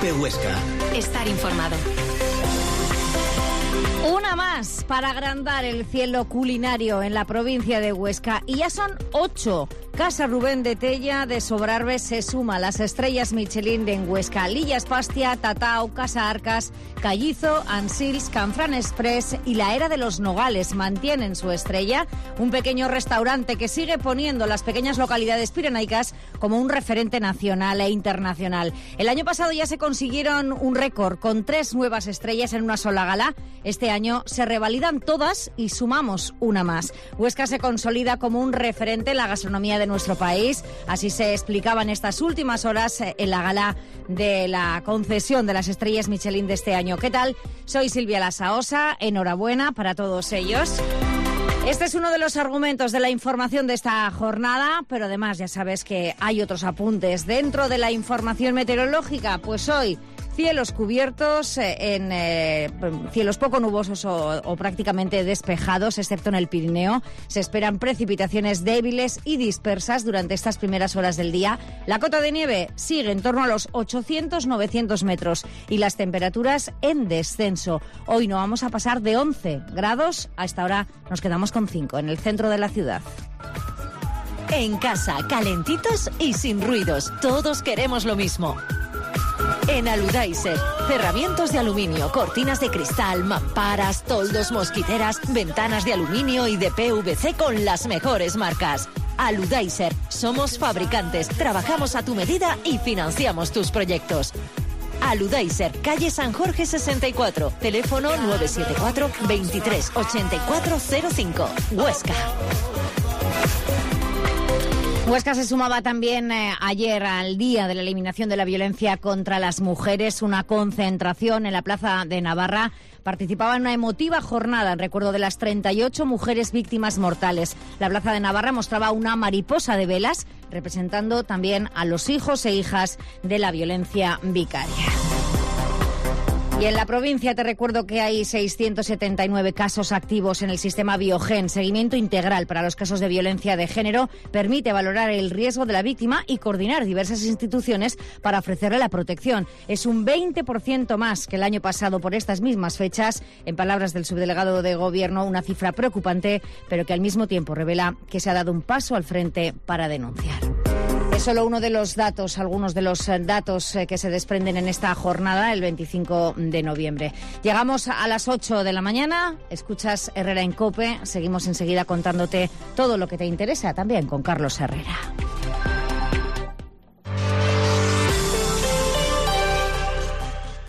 Cope Huesca. Estar informado. Una más para agrandar el cielo culinario en la provincia de Huesca. Y ya son 8. Casa Rubén de Tella de Sobrarbe se suma a las estrellas Michelin de Huesca. Lillas Pastia, Tatao, Casa Arcas, Callizo, Ansils, Canfrán Express y La Era de los Nogales mantienen su estrella. Un pequeño restaurante que sigue poniendo las pequeñas localidades pirenaicas como un referente nacional e internacional. El año pasado ya se consiguieron un récord con 3 nuevas estrellas en una sola gala. Este año se revalidan todas y sumamos una más. Huesca se consolida como un referente en la gastronomía de nuestro país. Así se explicaba en estas últimas horas en la gala de la concesión de las estrellas Michelin de este año. ¿Qué tal? Soy Silvia Lasaosa. Enhorabuena para todos ellos. Este es uno de los argumentos de la información de esta jornada, pero además ya sabes que hay otros apuntes dentro de la información meteorológica. Pues hoy cielos cubiertos, en cielos poco nubosos o prácticamente despejados, excepto en el Pirineo. Se esperan precipitaciones débiles y dispersas durante estas primeras horas del día. La cota de nieve sigue en torno a los 800-900 metros y las temperaturas en descenso. Hoy no vamos a pasar de 11 grados, a esta hora nos quedamos con 5 en el centro de la ciudad. En casa, calentitos y sin ruidos. Todos queremos lo mismo. En Aludaiser, cerramientos de aluminio, cortinas de cristal, mamparas, toldos, mosquiteras, ventanas de aluminio y de PVC con las mejores marcas. Aludaiser, somos fabricantes, trabajamos a tu medida y financiamos tus proyectos. Aludaiser, calle San Jorge 64, teléfono 974 23 8405, Huesca. Huesca se sumaba también ayer al Día de la Eliminación de la Violencia contra las Mujeres, una concentración en la Plaza de Navarra. Participaba en una emotiva jornada en recuerdo de las 38 mujeres víctimas mortales. La Plaza de Navarra mostraba una mariposa de velas, representando también a los hijos e hijas de la violencia vicaria. Y en la provincia te recuerdo que hay 679 casos activos en el sistema Biogen. Seguimiento integral para los casos de violencia de género permite valorar el riesgo de la víctima y coordinar diversas instituciones para ofrecerle la protección. Es un 20% más que el año pasado por estas mismas fechas. En palabras del subdelegado de Gobierno, una cifra preocupante, pero que al mismo tiempo revela que se ha dado un paso al frente para denunciar. Es solo uno de los datos, algunos de los datos que se desprenden en esta jornada, el 25 de noviembre. Llegamos a las 8 de la mañana, escuchas Herrera en COPE, seguimos enseguida contándote todo lo que te interesa, también con Carlos Herrera.